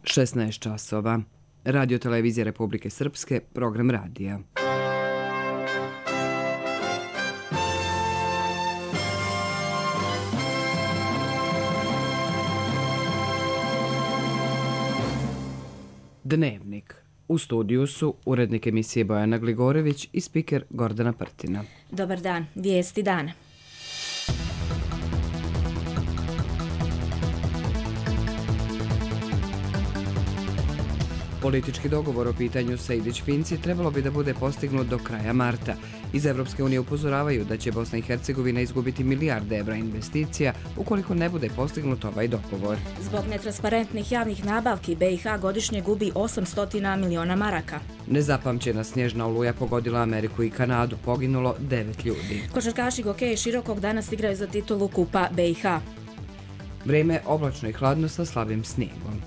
16 časova. Radio Televizija Republike Srpske, program radija. Dnevnik. U studiju su urednik emisije Bojana Gligorević i spiker Gordana Prtina. Dobar dan, vijesti dana. Politički dogovor o pitanju Sejdić-Finci trebalo bi da bude postignut do kraja marta. Iz Evropske unije upozoravaju da će Bosna i Hercegovina izgubiti milijarde evra investicija ukoliko ne bude postignut ovaj dogovor. Zbog netransparentnih javnih nabavki BiH godišnje gubi 800 miliona maraka. Nezapamćena snježna oluja pogodila Ameriku i Kanadu, poginulo 9 ljudi. Košarkaši Gokeja Širokog danas igraju za titulu Kupa BiH. Vrijeme oblačno i hladno sa slabim snijegom.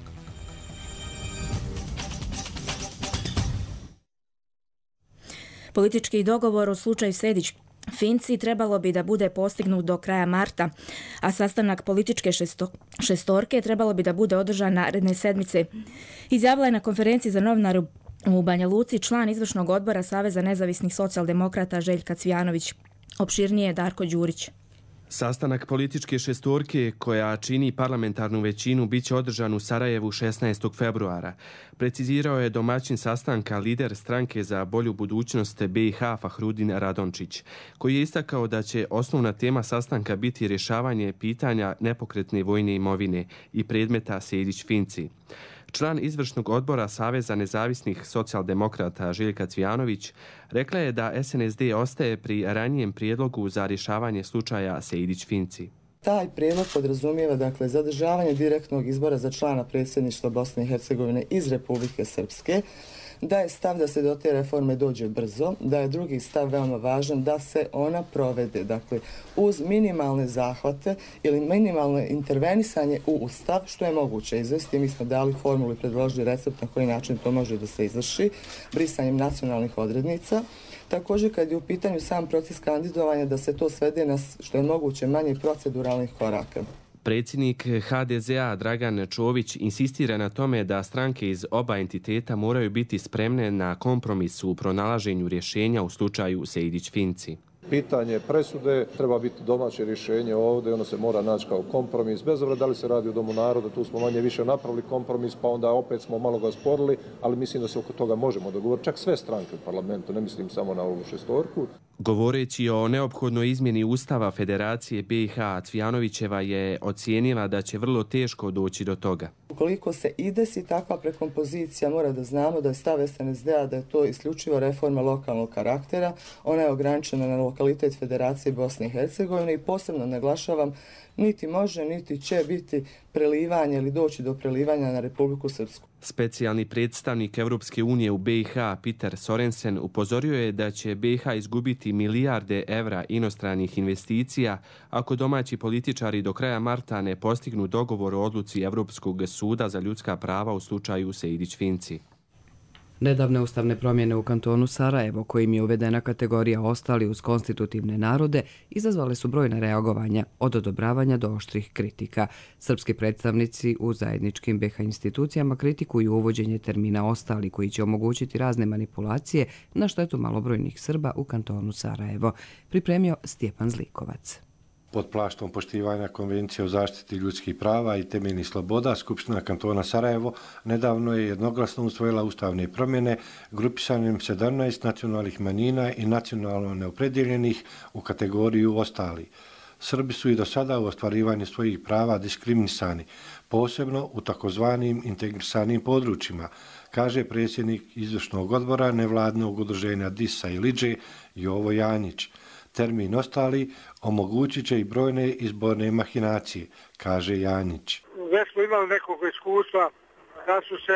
Politički dogovor u slučaju Sejdić-Finci trebalo bi da bude postignut do kraja marta, a sastanak političke šestorke trebalo bi da bude održan naredne sedmice. Izjavila je na konferenciji za novinare u Banja Luci član izvršnog odbora Saveza nezavisnih socijaldemokrata Željka Cvijanović. Opširnije Darko Đurić. Sastanak političke šestorke koja čini parlamentarnu većinu biće održan u Sarajevu 16. februara. Precizirao je domaćin sastanka lider stranke za bolju budućnost BiH Fahrudin Radončić, koji je istakao da će osnovna tema sastanka biti rješavanje pitanja nepokretne vojne imovine i predmeta Sejdić-Finci. Član izvršnog odbora Saveza nezavisnih socijaldemokrata Željka Cvijanović rekla je da SNSD ostaje pri ranijem prijedlogu za rješavanje slučaja Sejdić-Finci. Taj prijedlog podrazumijeva zadržavanje direktnog izbora za člana predsjedništva Bosne i Hercegovine iz Republike Srpske, da je stav da se do te reforme dođe brzo, da je drugi stav veoma važan da se ona provede, uz minimalne zahvate ili minimalno intervenisanje u Ustav, što je moguće izvesti. Mi smo dali formulu i predložili recept na koji način to može da se izvrši, brisanjem nacionalnih odrednica. Također, kad je u pitanju sam proces kandidovanja, da se to svede na što je moguće manje proceduralnih koraka. Predsjednik HDZ-a Dragan Čović insistira na tome da stranke iz oba entiteta moraju biti spremne na kompromis u pronalaženju rješenja u slučaju Sejdić-Finci. Pitanje presude treba biti domaće rješenje ovdje, ono se mora naći kao kompromis, bez obzira da li se radi o Domu naroda, tu smo manje više napravili kompromis, pa onda opet smo malo ga sporili, ali mislim da se oko toga možemo dogovoriti, čak sve stranke u parlamentu, ne mislim samo na ovu šestorku. Govoreći o neophodnoj izmjeni Ustava Federacije BiH, Cvijanovićeva je ocijenila da će vrlo teško doći do toga. Ukoliko se i desi takva prekompozicija, mora da znamo da je stav SNSD-a da je to isključivo reforma lokalnog karaktera. Ona je ograničena na lokalitet Federacije Bosne i Hercegovine i posebno naglašavam, niti može, niti će biti prelivanje ili doći do prelivanja na Republiku Srpsku. Specijalni predstavnik Evropske unije u BiH Peter Sorensen upozorio je da će BiH izgubiti milijarde evra inostranih investicija ako domaći političari do kraja marta ne postignu dogovor o odluci Evropskog suda za ljudska prava u slučaju Sejdić-Finci. Nedavne ustavne promjene u kantonu Sarajevo, kojim je uvedena kategorija ostali uz konstitutivne narode, izazvale su brojna reagovanja, od odobravanja do oštrih kritika. Srpski predstavnici u zajedničkim BiH institucijama kritikuju uvođenje termina ostali, koji će omogućiti razne manipulacije na štetu malobrojnih Srba u kantonu Sarajevo. Pripremio Stjepan Zlikovac. Pod plaštom poštivanja Konvencije o zaštiti ljudskih prava i temeljnih sloboda, Skupština kantona Sarajevo nedavno je jednoglasno usvojila ustavne promjene grupisanjem 17 nacionalnih manjina i nacionalno neopredjeljenih u kategoriju ostali. Srbi su i do sada u ostvarivanju svojih prava diskriminisani, posebno u takozvanim integrisanim područjima, kaže predsjednik izvršnog odbora nevladnog udruženja DIS-a i Liđe Jovo Janjić. Termin ostali omogućit će i brojne izborne mahinacije, kaže Janjić. Već smo imali nekog iskustva da su se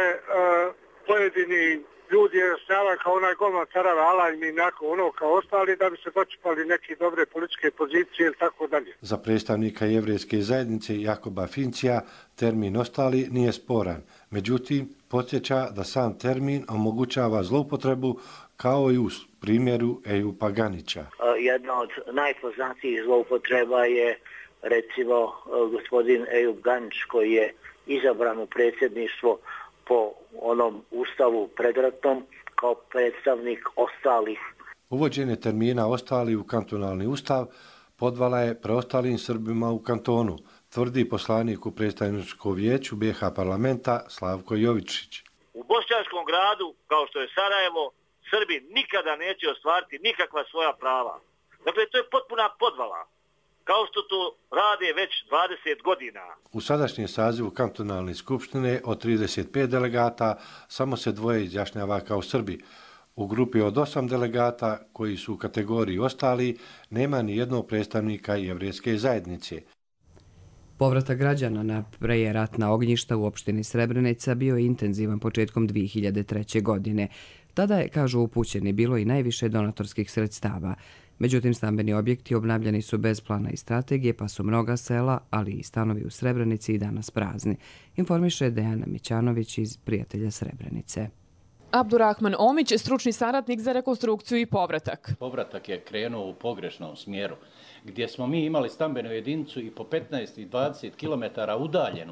pojedini ljudi stavljali kao onaj golman carava Alaj mi ono kao ostali da bi se dočepali neke dobre političke pozicije ili tako dalje. Za predstavnika jevrejske zajednice Jakoba Fincija termin ostali nije sporan. Međutim, podsjeća da sam termin omogućava zloupotrebu kao i u primjeru Ejupa Ganića. Jedna od najpoznatijih zloupotreba je recimo gospodin Ejup Ganić koji je izabran u predsjedništvo po onom ustavu predratnom kao predstavnik ostalih. Uvođenje termina ostali u kantonalni ustav podvala je preostalim Srbima u kantonu, tvrdi poslanik u predstavničkom vijeću BiH parlamenta Slavko Jovičić. U bošnjačkom gradu, kao što je Sarajevo, Srbi nikada neće ostvariti nikakva svoja prava. Dakle, to je potpuna podvala, kao što to rade već 20 godina. U sadašnjem sazivu kantonalne skupštine od 35 delegata samo se dvoje izjašnjava kao Srbi. U grupi od 8 delegata, koji su u kategoriji ostali, nema ni jednog predstavnika jevrejske zajednice. Povratak građana na prejeratna ognjišta u opštini Srebrenica bio je intenzivan početkom 2003. godine. Tada je, kažu upućeni, bilo i najviše donatorskih sredstava. Međutim, stambeni objekti obnavljani su bez plana i strategije, pa su mnoga sela, ali i stanovi u Srebrenici i danas prazni. Informiše Dejana Mićanović iz Prijatelja Srebrenice. Abdurrahman Omić, stručni saradnik za rekonstrukciju i povratak. Povratak je krenuo u pogrešnom smjeru, gdje smo mi imali stambenu jedinicu i po 15 i 20 km udaljenu.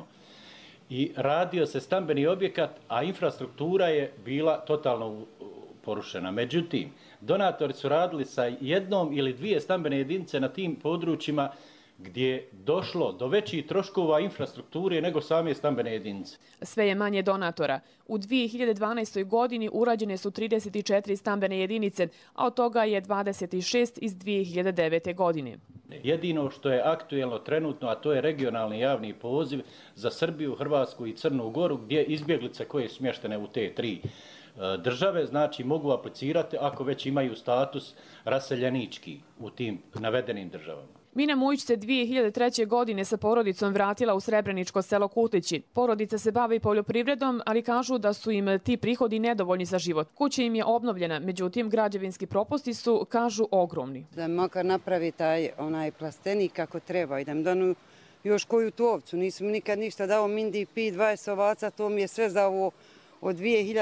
I radio se stambeni objekat, a infrastruktura je bila totalno porušena. Međutim, donatori su radili sa jednom ili dvije stambene jedinice na tim područjima gdje je došlo do većih troškova infrastrukture nego same stambene jedinice. Sve je manje donatora. U 2012. godini urađene su 34 stambene jedinice, a od toga je 26 iz 2009. godine. Jedino što je aktuelno trenutno, a to je regionalni javni poziv za Srbiju, Hrvatsku i Crnu Goru, gdje izbjeglice koje su smještene u te tri države, znači mogu aplicirati ako već imaju status raseljenički u tim navedenim državama. Mina Mujić se 2003. godine sa porodicom vratila u srebreničko selo Kutlići. Porodica se bavi poljoprivredom, ali kažu da su im ti prihodi nedovoljni za život. Kuća im je obnovljena, međutim građevinski propusti su, kažu, ogromni. Da makar napravi onaj plastenik kako treba i da mi danu još koju tu ovcu. Nisam nikad ništa dao mindi pi 20 ovaca, to mi je sve za ovo od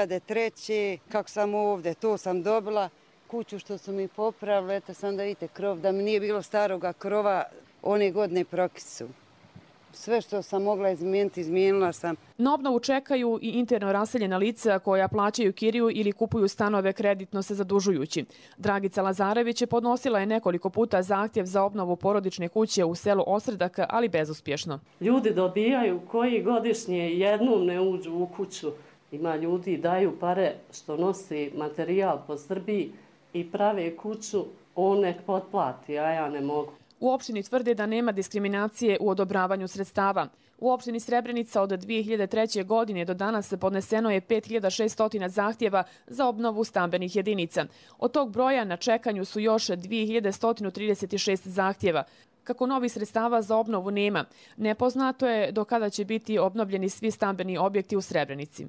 2003. Kako sam ovdje, to sam dobila. Kuću što su mi popravili, eto sam da vidite krov, da mi nije bilo staroga krova, one godine prokisu. Sve što sam mogla izmijeniti, izmijenila sam. Na obnovu čekaju i interno raseljena lica koja plaćaju kiriju ili kupuju stanove kreditno se zadužujući. Dragica Lazarević podnosila je nekoliko puta zahtjev za obnovu porodične kuće u selu Osredak, ali bezuspješno. Ljudi dobijaju koji godišnje jednom ne uđu u kuću. Ima ljudi daju pare što nosi materijal po Srbiji i prave kuću, on nek potplati, a ja ne mogu. U opštini tvrde da nema diskriminacije u odobravanju sredstava. U opštini Srebrenica od 2003. godine do danas podneseno je 5600 zahtjeva za obnovu stambenih jedinica. Od tog broja na čekanju su još 2136 zahtjeva. Kako novih sredstava za obnovu nema, nepoznato je do kada će biti obnovljeni svi stambeni objekti u Srebrenici.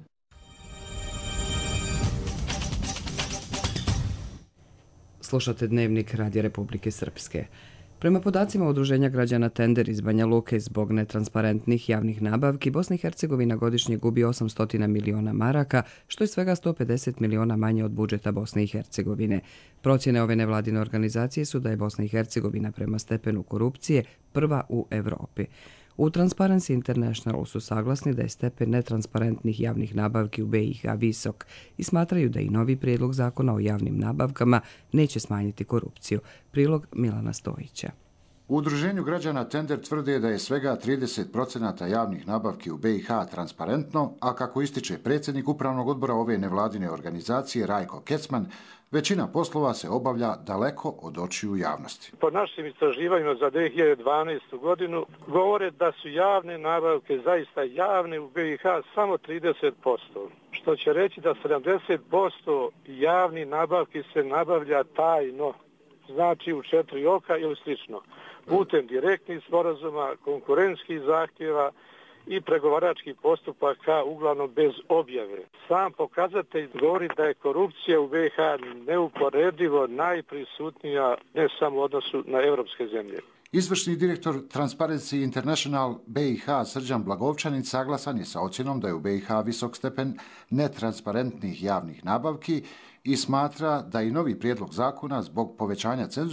Slušate Dnevnik Radija Republike Srpske. Prema podacima Udruženja građana Tender iz Banja Luke, zbog netransparentnih javnih nabavki, Bosna i Hercegovina godišnje gubi 800 miliona maraka, što je svega 150 miliona manje od budžeta Bosne i Hercegovine. Procjene ove nevladine organizacije su da je Bosna i Hercegovina prema stepenu korupcije prva u Evropi. U Transparency Internationalu su saglasni da je stepen netransparentnih javnih nabavki u BiH visok i smatraju da i novi prijedlog zakona o javnim nabavkama neće smanjiti korupciju. Prilog Milana Stojića. U Udruženju građana Tender tvrde da je svega 30% javnih nabavki u BiH transparentno, a kako ističe predsjednik upravnog odbora ove nevladine organizacije Rajko Kecman, većina poslova se obavlja daleko od očiju javnosti. Po našim istraživanjima za 2012. godinu govore da su javne nabavke zaista javne u BiH samo 30%, što će reći da 70% javnih nabavki se nabavlja tajno, znači u 4 oka ili slično, putem direktnih sporazuma, konkurentskih zahtjeva i pregovaračkih postupaka, uglavnom bez objave. Sam pokazatelj govori da je korupcija u BiH neuporedivo najprisutnija, ne samo u odnosu na evropske zemlje. Izvršni direktor Transparency International BiH Srđan Blagovčanić saglasan je sa ocjenom da je u BiH visok stepen netransparentnih javnih nabavki i smatra da i novi prijedlog zakona zbog povećanja cenzusa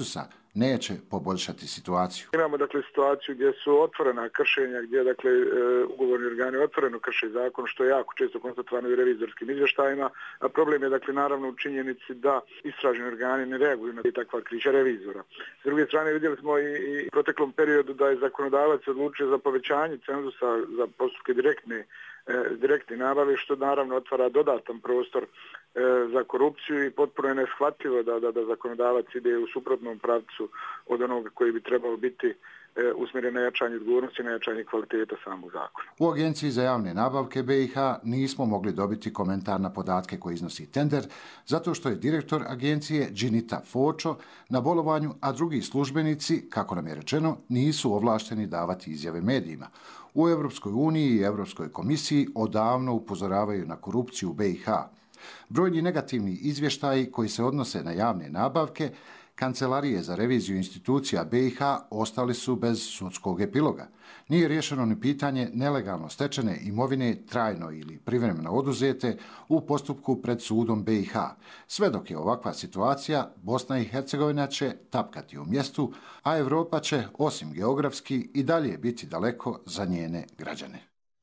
neće poboljšati situaciju. Imamo dakle situaciju gdje su otvorena kršenja, gdje dakle ugovorni organi otvoreno krše zakon, što je jako često konstatovano u revizorskim izvještajima, a problem je dakle naravno u činjenici da istražni organi ne reaguju na takva križa revizora. S druge strane vidjeli smo i u proteklom periodu da je zakonodavac odlučio za povećanje cenzusa za postupke direktne nabave, što naravno otvara dodatan prostor za korupciju i potpuno je neshvatljivo da zakonodavac ide u suprotnom pravcu od onoga koji bi trebao biti usmjeren na jačanje odgovornosti i na jačanje kvaliteta samog zakona. U Agenciji za javne nabavke BiH nismo mogli dobiti komentar na podatke koje iznosi tender, zato što je direktor agencije Džinita Fočo na bolovanju, a drugi službenici, kako nam je rečeno, nisu ovlašteni davati izjave medijima. U Europskoj uniji i Europskoj komisiji odavno upozoravaju na korupciju u BiH. Brojni negativni izvještaji koji se odnose na javne nabavke, Kancelarije za reviziju institucija BiH ostali su bez sudskog epiloga. Nije riješeno ni pitanje nelegalno stečene imovine trajno ili privremeno oduzete u postupku pred sudom BiH. Sve dok je ovakva situacija, Bosna i Hercegovina će tapkati u mjestu, a Europa će, osim geografski, i dalje biti daleko za njene građane.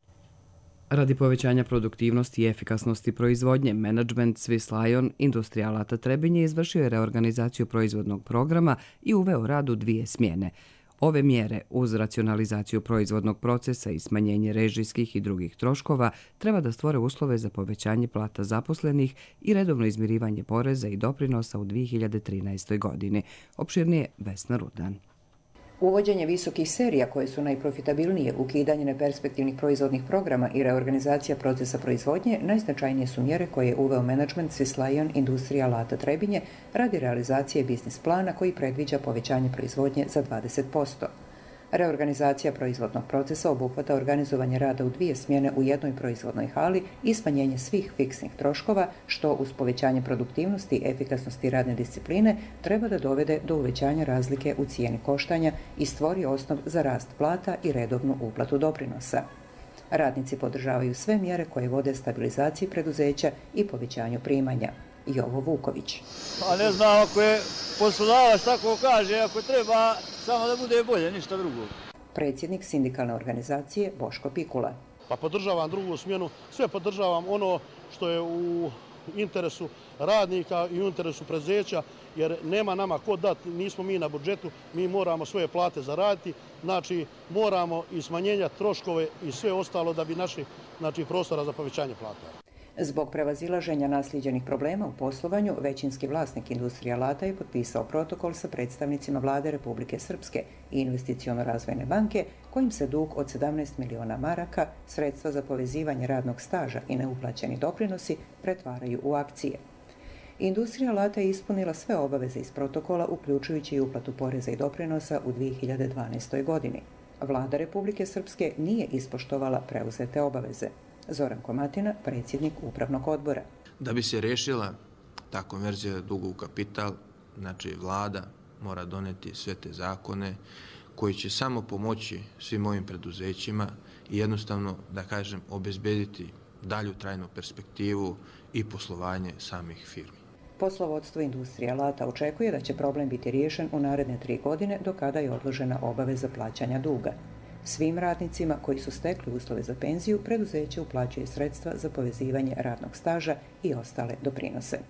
Radi povećanja produktivnosti i efikasnosti proizvodnje, menadžment Swiss Lion Industrija alata Trebinje izvršio je reorganizaciju proizvodnog programa i uveo rad u 2 smjene. Ove mjere, uz racionalizaciju proizvodnog procesa i smanjenje režijskih i drugih troškova, treba da stvore uslove za povećanje plata zaposlenih i redovno izmirivanje poreza i doprinosa u 2013. godini. Opširnije Vesna Rudan. Uvođenje visokih serija koje su najprofitabilnije, ukidanje neperspektivnih proizvodnih programa i reorganizacija procesa proizvodnje najznačajnije su mjere koje je uveo menadžment Swiss Lion Industrija alata Trebinje radi realizacije biznis plana koji predviđa povećanje proizvodnje za 20%. Reorganizacija proizvodnog procesa obuhvata organizovanje rada u 2 smjene u jednoj proizvodnoj hali i smanjenje svih fiksnih troškova, što uz povećanje produktivnosti i efikasnosti radne discipline treba da dovede do uvećanja razlike u cijeni koštanja i stvori osnov za rast plata i redovnu uplatu doprinosa. Radnici podržavaju sve mjere koje vode stabilizaciji preduzeća i povećanju primanja. Jovo Vuković. A ne znam, ako je poslodavac tako kaže, ako treba samo da bude bolje, ništa drugo. Predsjednik sindikalne organizacije Boško Pikula. Pa podržavam drugu smjenu, sve podržavam ono što je u interesu radnika i u interesu preduzeća, jer nema nama ko dati, nismo mi na budžetu, mi moramo svoje plate zaraditi, znači moramo i smanjenja troškove i sve ostalo da bi našli prostora za povećanje plata. Zbog prevazilaženja naslijeđenih problema u poslovanju, većinski vlasnik Industrija alata je potpisao protokol sa predstavnicima Vlade Republike Srpske i Investiciono-razvojne banke, kojim se dug od 17 miliona maraka, sredstva za povezivanje radnog staža i neuplaćeni doprinosi pretvaraju u akcije. Industrija alata je ispunila sve obaveze iz protokola, uključujući i uplatu poreza i doprinosa u 2012. godini. Vlada Republike Srpske nije ispoštovala preuzete obaveze. Zoran Komatina, predsjednik upravnog odbora. Da bi se riješila ta konverzija duga u kapital, znači vlada mora doneti sve te zakone koji će samo pomoći svim ovim preduzećima i jednostavno, da kažem, obezbediti dalju trajnu perspektivu i poslovanje samih firmi. Poslovodstvo Industrija alata očekuje da će problem biti riješen u naredne 3 godine, do kada je odložena obaveza plaćanja duga. Svim radnicima koji su stekli uslove za penziju, preduzeće uplaćuje sredstva za povezivanje radnog staža i ostale doprinose.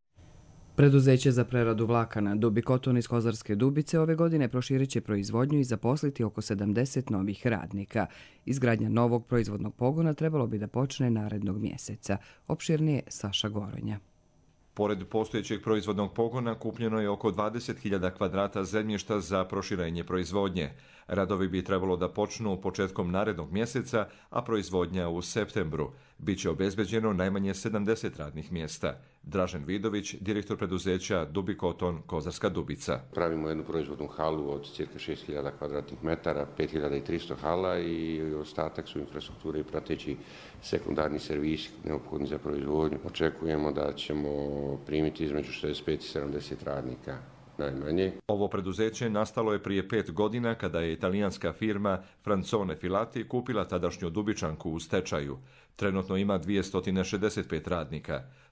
Preduzeće za preradu vlakana Dubikoton iz Kozarske Dubice ove godine proširit će proizvodnju i zaposliti oko 70 novih radnika. Izgradnja novog proizvodnog pogona trebalo bi da počne narednog mjeseca. Opširnije Saša Goronja. Pored postojećeg proizvodnog pogona kupljeno je oko 20.000 kvadrata zemljišta za proširenje proizvodnje. Radovi bi trebalo da počnu početkom narednog mjeseca, a proizvodnja u septembru. Biće obezbeđeno najmanje 70 radnih mjesta. Dražen Vidović, direktor preduzeća Dubikoton Kozarska Dubica. Pravimo jednu proizvodnu halu od cirka 6.000 kvadratnih metara, 5.300 hala i ostatak su infrastrukture i prateći sekundarni servis neophodni za proizvodnju. Očekujemo da ćemo primiti između 65 i 70 radnika. Najmanje. Ovo preduzeće nastalo je prije 5 godina kada je italijanska firma Francone Filati kupila tadašnju Dubičanku u stečaju. Trenutno ima 265 radnika.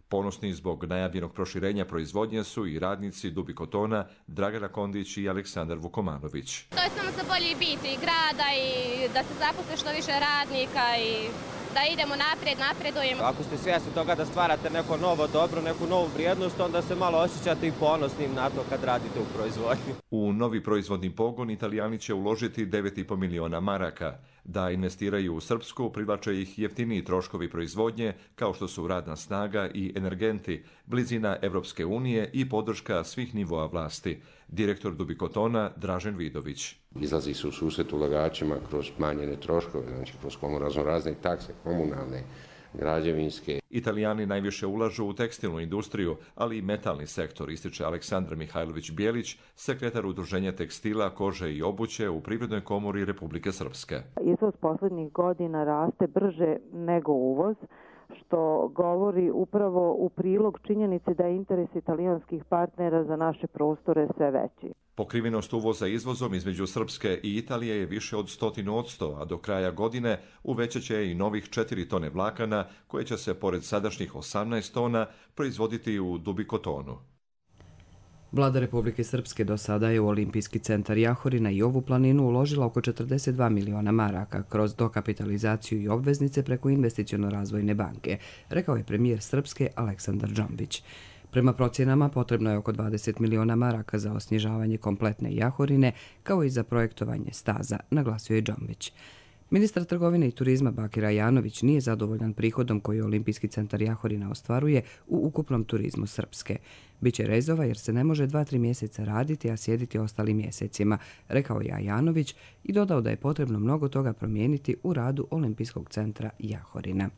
Ponosni zbog najavljenog proširenja proizvodnje su i radnici Dubikotona, Dragana Kondić i Aleksandar Vukomanović. To je samo za bolji bit i grada i da se zaposle što više radnika i da idemo naprijed, napredujemo. Ako ste svjesni toga da stvarate neko novo dobro, neku novu vrijednost, onda se malo osjećate i ponosnim na to kad radite u proizvodnji. U novi proizvodni pogon Italijani će uložiti 9,5 miliona maraka. Da investiraju u Srpsku, privlače ih jeftiniji troškovi proizvodnje, kao što su radna snaga i energenti, blizina Evropske unije i podrška svih nivoa vlasti. Direktor Dubikotona Dražen Vidović. Izlazi se u susret ulagačima kroz smanjene troškove, znači kroz razne takse, komunalne, građevinske. Italijani najviše ulažu u tekstilnu industriju, ali i metalni sektor, ističe Aleksandar Mihajlović Bijelić, sekretar Udruženja tekstila, kože i obuće u Privrednoj komori Republike Srpske. Izvoz poslednjih godina raste brže nego uvoz, što govori upravo u prilog činjenici da je interes italijanskih partnera za naše prostore sve veći. Pokrivenost uvoza izvozom između Srpske i Italije je više od 100%, a do kraja godine uvećat će i novih 4 tone vlakana, koje će se, pored sadašnjih 18 tona, proizvoditi u Dubikotonu. Vlada Republike Srpske do sada je u Olimpijski centar Jahorina i ovu planinu uložila oko 42 miliona maraka kroz dokapitalizaciju i obveznice preko investiciono-razvojne banke, rekao je premijer Srpske Aleksandar Džombić. Prema procjenama potrebno je oko 20 miliona maraka za osnježavanje kompletne Jahorine, kao i za projektovanje staza, naglasio je Džombić. Ministar trgovine i turizma Bakir Ajanović nije zadovoljan prihodom koji Olimpijski centar Jahorina ostvaruje u ukupnom turizmu Srpske. Biće rezova jer se ne može 2-3 mjeseca raditi, a sjediti ostalim mjesecima, rekao je Ajanović i dodao da je potrebno mnogo toga promijeniti u radu Olimpijskog centra Jahorina.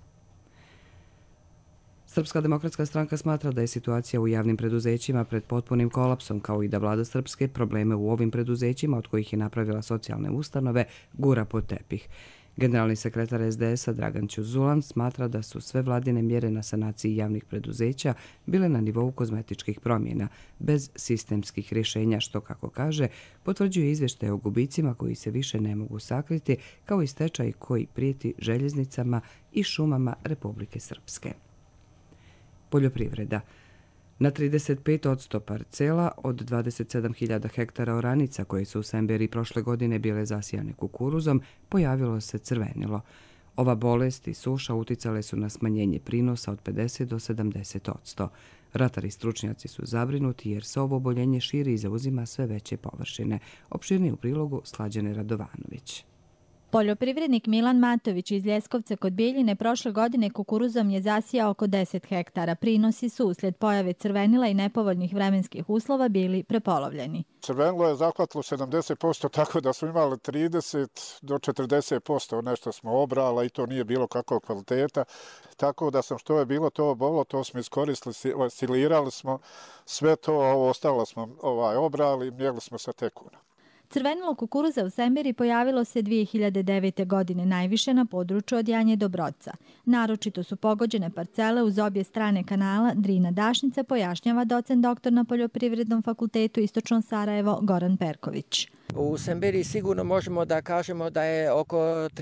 Srpska demokratska stranka smatra da je situacija u javnim preduzećima pred potpunim kolapsom, kao i da vlada Srpske probleme u ovim preduzećima, od kojih je napravila socijalne ustanove, gura pod tepih. Generalni sekretar SDS-a Dragan Ćuzulan smatra da su sve vladine mjere na sanaciji javnih preduzeća bile na nivou kozmetičkih promjena, bez sistemskih rješenja, što, kako kaže, potvrđuje izvještaj o gubicima koji se više ne mogu sakriti, kao i stečaj koji prijeti željeznicama i šumama Republike Srpske. Poljoprivreda. Na 35% parcela od 27.000 hektara oranica koje su u Semberi prošle godine bile zasijane kukuruzom, pojavilo se crvenilo. Ova bolest i suša uticale su na smanjenje prinosa od 50 do 70%. Ratari i stručnjaci su zabrinuti jer se ovo oboljenje širi i zauzima sve veće površine. Opširnije u prilogu Slađane Radovanović. Poljoprivrednik Milan Matović iz Ljeskovca kod Bijeljine prošle godine kukuruzom je zasijao oko 10 hektara. Prinosi su uslijed pojave crvenila i nepovoljnih vremenskih uslova bili prepolovljeni. Crvenilo je zahvatilo 70%, tako da smo imali 30 do 40%. Nešto smo obrala i to nije bilo kakvog kvaliteta. Tako da sam što je bilo to obolo, to smo iskoristili, silirali smo sve to, ovo ostalo smo obrali, mjeli smo sa tekuna. Crvenilo kukuruza u Semberi pojavilo se 2009. godine najviše na području od Janje do Broca. Naročito su pogođene parcele uz obje strane kanala Drina-Dašnica, pojašnjava docent doktor na Poljoprivrednom fakultetu Istočno Sarajevo Goran Perković. U Semberi sigurno možemo da kažemo da je oko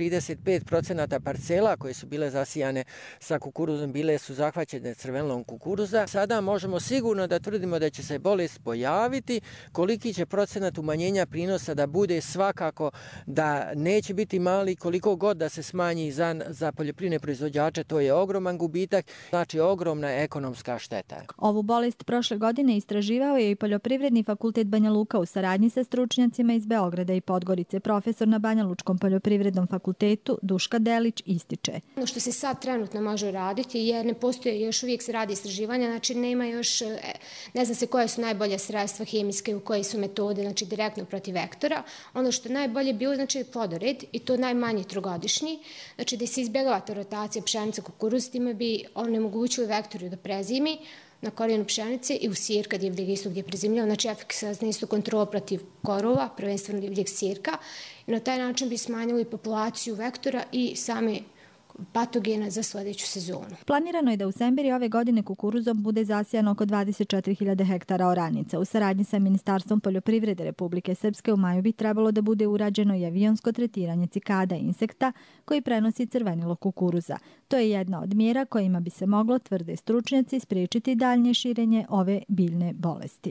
35% parcela koje su bile zasijane sa kukuruzom bile su zahvaćene crvenilom kukuruza. Sada možemo sigurno da tvrdimo da će se bolest pojaviti. Koliki će procenat umanjenja prinosa da bude, svakako da neće biti mali, koliko god da se smanji za poljoprivredne proizvođače, to je ogroman gubitak, znači ogromna ekonomska šteta. Ovu bolest prošle godine istraživao je i Poljoprivredni fakultet Banja Luka u saradnji sa stručnjacima iz Beograda i Podgorice. Profesor na Banja Lučkom poljoprivrednom fakultetu Duška Delić ističe. Ono što se sad trenutno može raditi, jer ne postoje, još uvijek se radi istraživanja, znači nema još, ne zna se koje su najbolje sredstva hemijske, u koje su metode, znači direktno protiv vektora. Ono što je najbolje bilo, znači plodored, i to najmanji trogodišnji, znači da se izbjegava ta rotacija pšenica kukuruz, time bi onemogućili vektoru da prezimi na korijenu pšenice i u sir kad je divljeg isto gdje je prezimljeno, znači efikasna isto kontrola protiv korova, prvenstveno divljeg sirka, i na taj način bi smanjili populaciju vektora i same patogena za sljedeću sezonu. Planirano je da u Semberi ove godine kukuruzom bude zasijano oko 24.000 hektara oranica. U saradnji sa Ministarstvom poljoprivrede Republike Srpske u maju bi trebalo da bude urađeno i avionsko tretiranje cikada i insekta koji prenosi crvenilo kukuruza. To je jedna od mjera kojima bi se moglo, tvrde stručnjaci, spriječiti daljnje širenje ove biljne bolesti.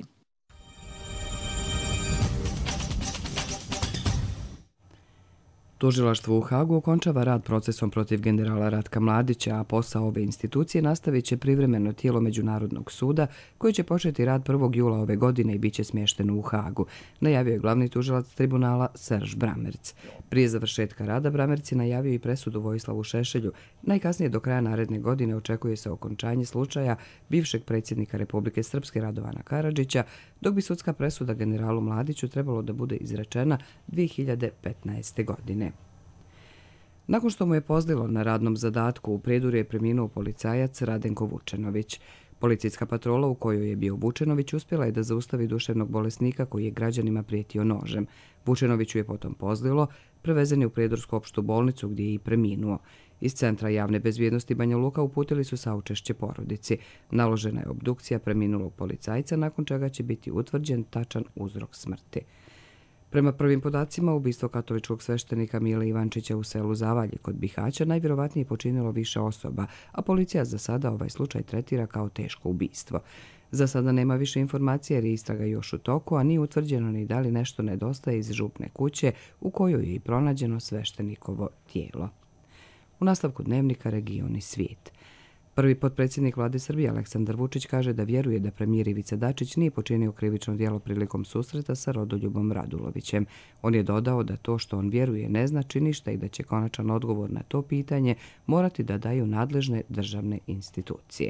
Tužilaštvo u Hagu okončava rad procesom protiv generala Ratka Mladića, a posao ove institucije nastavit će privremeno tijelo Međunarodnog suda koji će početi rad 1. jula ove godine i bit će smješteno u Hagu, najavio je glavni tužilac tribunala Serž Bramerc. Prije završetka rada Bramerc je najavio i presudu Vojislavu Šešelju. Najkasnije do kraja naredne godine očekuje se okončanje slučaja bivšeg predsjednika Republike Srpske Radovana Karadžića, dok bi sudska presuda generalu Mladiću trebalo da bude izrečena 2015. godine. Nakon što mu je pozlilo na radnom zadatku, u Prijedorju je preminuo policajac Radenko Vučenović. Policijska patrola u kojoj je bio Vučenović uspjela je da zaustavi duševnog bolesnika koji je građanima prijetio nožem. Vučenoviću je potom pozlilo, prevezen je u Prijedorsku opštu bolnicu gdje je i preminuo. Iz Centra javne bezbjednosti Banja Luka uputili su saučešće porodici. Naložena je obdukcija preminulog policajca, nakon čega će biti utvrđen tačan uzrok smrti. Prema prvim podacima, ubistvo katoličkog sveštenika Mile Ivančića u selu Zavalje kod Bihaća najvjerovatnije počinilo više osoba, a policija za sada ovaj slučaj tretira kao teško ubistvo. Za sada nema više informacije jer je istraga još u toku, a nije utvrđeno ni da li nešto nedostaje iz župne kuće u kojoj je i pronađeno sveštenikovo tijelo. U nastavku dnevnika Region i svijet. Prvi potpredsjednik vlade Srbije Aleksandar Vučić kaže da vjeruje da premijer Ivica Dačić nije počinio krivično djelo prilikom susreta sa Rodoljubom Radulovićem. On je dodao da to što on vjeruje ne znači ništa i da će konačan odgovor na to pitanje morati da daju nadležne državne institucije.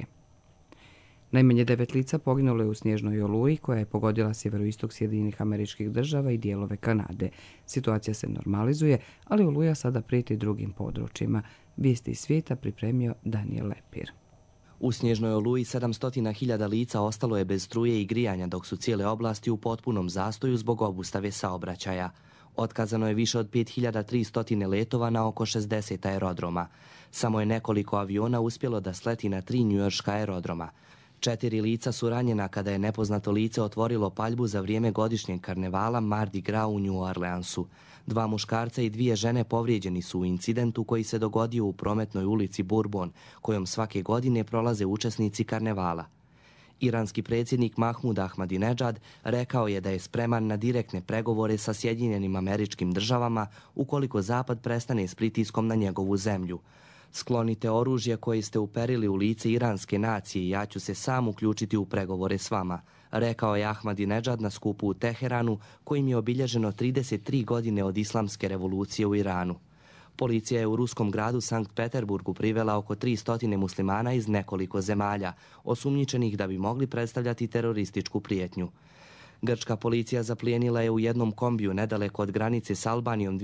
Najmanje 9 lica poginulo je u snježnoj oluji koja je pogodila sjeveroistok Sjedinjenih Američkih Država i dijelove Kanade. Situacija se normalizuje, ali oluja sada prijeti drugim područjima. Vijesti iz svijeta pripremio Daniel Lepir. U snježnoj oluji 700.000 lica ostalo je bez struje i grijanja, dok su cijele oblasti u potpunom zastoju zbog obustave saobraćaja. Otkazano je više od 5300 letova na oko 60 aerodroma. Samo je nekoliko aviona uspjelo da sleti na 3 njujorška aerodroma. 4 lica su ranjena kada je nepoznato lice otvorilo paljbu za vrijeme godišnjeg karnevala Mardi Gras u New Orleansu. 2 muškarca i 2 žene povrijeđeni su u incidentu koji se dogodio u prometnoj ulici Bourbon, kojom svake godine prolaze učesnici karnevala. Iranski predsjednik Mahmud Ahmadinejad rekao je da je spreman na direktne pregovore sa Sjedinjenim Američkim Državama ukoliko Zapad prestane s pritiskom na njegovu zemlju. Sklonite oružje koje ste uperili u lice iranske nacije i ja ću se sam uključiti u pregovore s vama, rekao je Ahmadinejad na skupu u Teheranu kojim je obilježeno 33 godine od islamske revolucije u Iranu. Policija je u ruskom gradu Sankt Peterburgu privela oko 300 muslimana iz nekoliko zemalja, osumnjičenih da bi mogli predstavljati terorističku prijetnju. Grčka policija zaplijenila je u jednom kombiju nedaleko od granice s Albanijom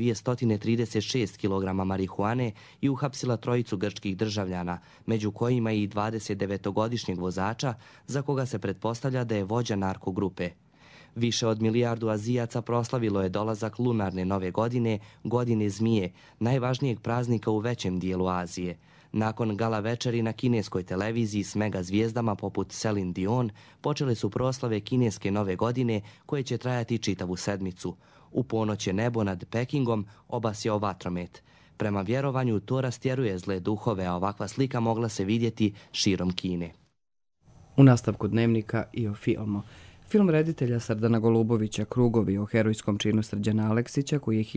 236 kg marihuane i uhapsila 3 grčkih državljana, među kojima i 29-godišnjeg vozača za koga se pretpostavlja da je vođa narkogrupe. Više od 1 milijardu Azijaca proslavilo je dolazak lunarne nove godine, godine zmije, najvažnijeg praznika u većem dijelu Azije. Nakon gala večeri na kineskoj televiziji s mega zvijezdama poput Celine Dion počele su proslave kineske nove godine koje će trajati čitavu sedmicu. U ponoć je nebo nad Pekingom obasjao vatromet. Prema vjerovanju to rastjeruje zle duhove, a ovakva slika mogla se vidjeti širom Kine. U nastavku dnevnika i o filmu. Film reditelja Srdana Golubovića Krugovi o herojskom činu Srđana Aleksića, koji je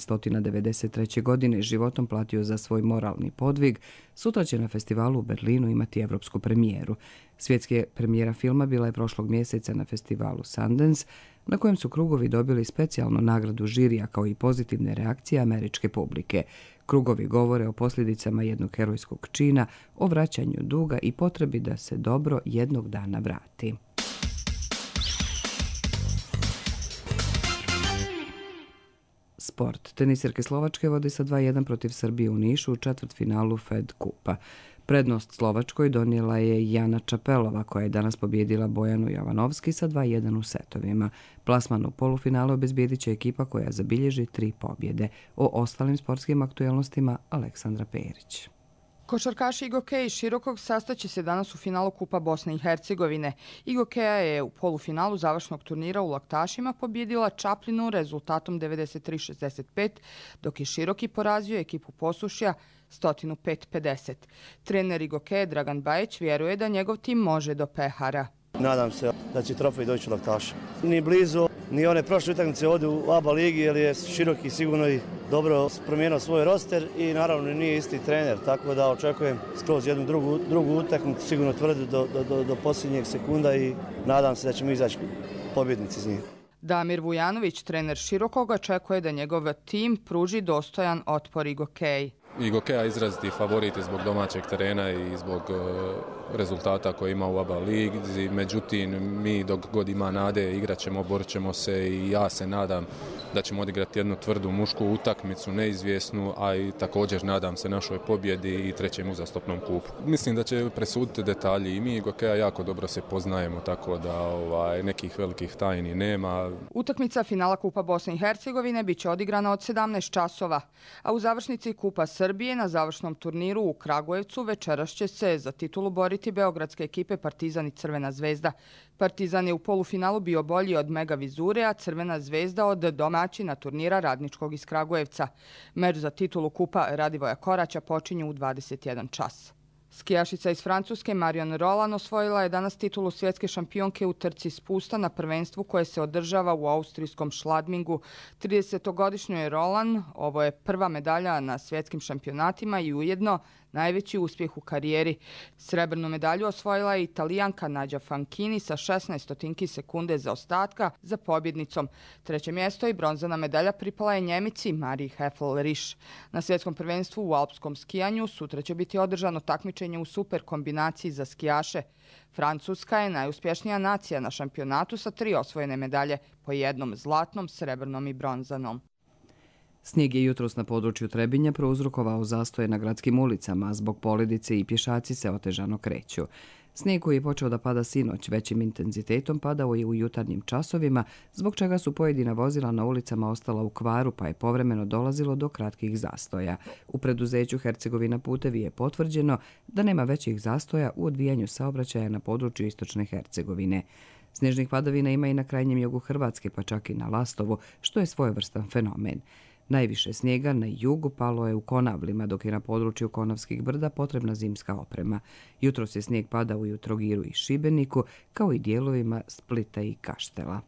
1993. godine životom platio za svoj moralni podvig, sutra će na festivalu u Berlinu imati evropsku premijeru. Svjetska premijera filma bila je prošlog mjeseca na festivalu Sundance, na kojem su Krugovi dobili specijalnu nagradu žirija kao i pozitivne reakcije američke publike. Krugovi govore o posljedicama jednog herojskog čina, o vraćanju duga i potrebi da se dobro jednog dana vrati. Sport. Tenisirke Slovačke vode sa 2:1 protiv Srbije u Nišu u četvrtfinalu Fed Kupa. Prednost Slovačkoj donijela je Jana Čapelova, koja je danas pobjedila Bojanu Jovanovski sa 2:1 u setovima. Plasman u polufinalu obezbijedit će ekipa koja zabilježi 3 pobjede. O ostalim sportskim aktuelnostima Aleksandra Perić. Košarkaši Igokeje iz Širokog sastaće se danas u finalu Kupa Bosne i Hercegovine. Igokeja je u polufinalu završnog turnira u Laktašima pobjedila Čapljinu rezultatom 93-65, dok je Široki porazio ekipu Posušja 105-50. Trener Igokeje Dragan Bajić vjeruje da njegov tim može do pehara. Nadam se da će trofej doći u Laktaša. Ni blizu, ni one prošle utakmice ovdje u ABA ligi, jer je Široki sigurno i dobro promijenio svoj roster i naravno nije isti trener, tako da očekujem skroz jednu drugu utakmicu, sigurno tvrdu do posljednjeg sekunda i nadam se da ćemo izaći pobjednici iz njih. Damir Vujanović, trener Širokog, očekuje da njegov tim pruži dostojan otpor Igokeji. Igokeja izraziti favorit zbog domaćeg terena i zbog rezultata koje ima u ABA ligi. Međutim, mi dok god ima nade igrat ćemo, borit ćemo se i ja se nadam da ćemo odigrati jednu tvrdu mušku utakmicu, neizvjesnu, a i također nadam se našoj pobjedi i trećem uzastopnom kupu. Mislim da će presuditi detalji i mi Igokeja jako dobro se poznajemo, tako da nekih velikih tajni nema. Utakmica finala Kupa Bosne i Hercegovine biće odigrana od 17 časova, a u završnici Kupa Srbije na završnom turniru u Kragujevcu večeras će se za titulu boriti beogradske ekipe Partizan i Crvena zvezda. Partizan je u polufinalu bio bolji od Mega Vizure, a Crvena zvezda od domaćina turnira Radničkog iz Kragujevca. Meč za titulu Kupa Radivoja Koraća počinje u 21 čas. Skijašica iz Francuske Marion Roland osvojila je danas titulu svjetske šampionke u trci spusta na prvenstvu koje se održava u austrijskom Schladmingu. 30-godišnjoj Roland ovo je prva medalja na svjetskim šampionatima i ujedno najveći uspjeh u karijeri. Srebrnu medalju osvojila je Italijanka Nađa Fanchini sa 16 sekunde zaostatka za pobjednicom. Treće mjesto i bronzana medalja pripala je Njemici Mariji Heffel-Risch. Na svjetskom prvenstvu u alpskom skijanju sutra će biti održano takmičenje u super kombinaciji za skijaše. Francuska je najuspješnija nacija na šampionatu sa 3 osvojene medalje, po jednom zlatnom, srebrnom i bronzanom. Snijeg je jutros na području Trebinja prouzrokovao zastoje na gradskim ulicama, a zbog poledice i pješaci se otežano kreću. Snijeg koji je počeo da pada sinoć većim intenzitetom padao je u jutarnjim časovima, zbog čega su pojedina vozila na ulicama ostala u kvaru, pa je povremeno dolazilo do kratkih zastoja. U preduzeću Hercegovina putevi je potvrđeno da nema većih zastoja u odvijanju saobraćaja na području istočne Hercegovine. Snježnih padavina ima i na krajnjem jugu Hrvatske, pa čak i na Lastovu, što je svojevrstan fenomen. Najviše snijega na jugu palo je u Konavlima, dok je na području Konavskih brda potrebna zimska oprema. Jutros je snijeg padao i u Trogiru i Šibeniku, kao i dijelovima Splita i Kaštela.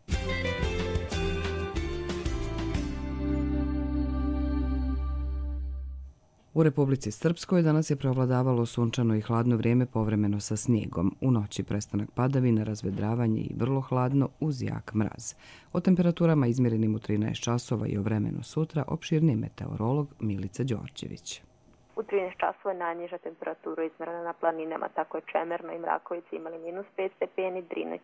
U Republici Srpskoj danas je preovladavalo sunčano i hladno vrijeme povremeno sa snijegom. U noći prestanak padavina, razvedravanje i vrlo hladno uz jak mraz. O temperaturama izmjerenim u 13 časova i o vremenu sutra opširni meteorolog Milica Đorđević. U 13 časova najniža temperatura izmjerena na planinama, tako je Čemerno i Mrakovica imali -5 stepeni, Drina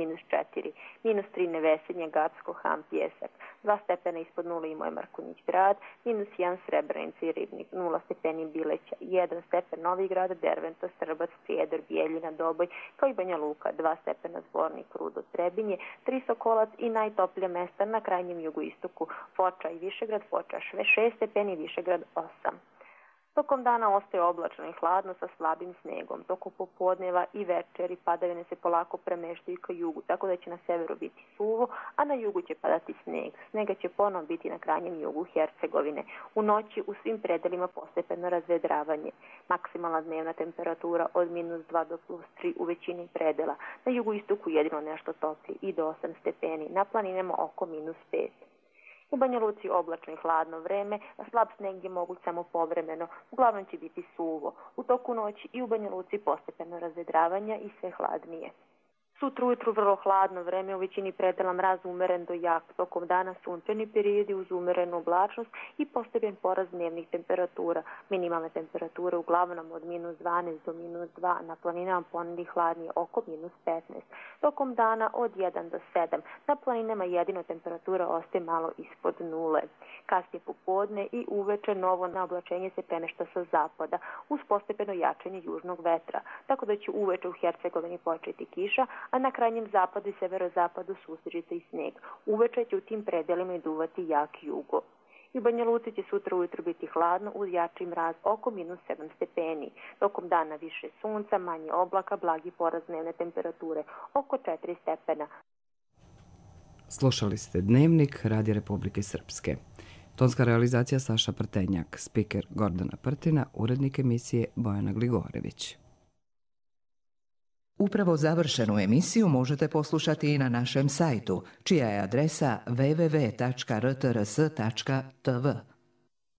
-4, -3 Nevesinje, Gacko, Ham, Pjesak, 2 stepena ispod nule imao je Markunić grad, -1 Srebrenica i Ribnik, 0 stepeni Bileća, 1 stepen Novi grad, Dervento, Strbac, Prijedor, Bijeljina, Doboj, kao i Banja Luka, 2 stepena Zvornik, Rudo, Trebinje, 3 Sokolac i najtoplija mesta na krajnjem jugoistoku, Foča i Višegrad, Foča 6 stepeni, Višegrad 8. Tokom dana ostaje oblačno i hladno sa slabim snegom. Tokom popodneva i večeri padavine se polako premeštaju ka jugu, tako da će na severu biti suvo, a na jugu će padati sneg. Snega će ponovo biti na krajnjem jugu Hercegovine. U noći u svim predelima postepeno razvedravanje. Maksimalna dnevna temperatura od -2 do +3 u većini predela. Na jugoistoku jedino nešto topli i do 8 stepeni. Na planinama oko -5. U Banja Luci oblačno i hladno vreme, a slab sneg je moguć samo povremeno, uglavnom će biti suvo. U toku noći i u Banja Luci postepeno razvedravanja i sve hladnije. Sutra ujutru vrlo hladno vreme, u većini predela mraz umeren do jak, tokom dana sunčani periodi uz umerenu oblačnost i postepen porast dnevnih temperatura. Minimalne temperature uglavnom od -12 do -2, na planinama ponedjeljak hladnije oko -15. Tokom dana od 1 do 7, na planinama jedino temperatura ostaje malo ispod nule. Kasnije popodne i uveče novo naoblačenje se premešta sa zapada uz postepeno jačanje južnog vetra, tako da će uveče u Hercegovini početi kiša, a na krajnjem zapadu i severozapadu sustižica i sneg. Uveče će u tim predelima i duvati jak jugo. I u Banja Luci će sutra ujutro biti hladno uz jači mraz oko -7 stepeni. Tokom dana više sunca, manje oblaka, blagi porast dnevne temperature oko 4 stepena. Slušali ste Dnevnik Radija Republike Srpske. Tonska realizacija Saša Prtenjak, spiker Gordana Prtina, urednik emisije Bojana Gligorević. Upravo završenu emisiju možete poslušati i na našem sajtu, čija je adresa www.rtrs.tv.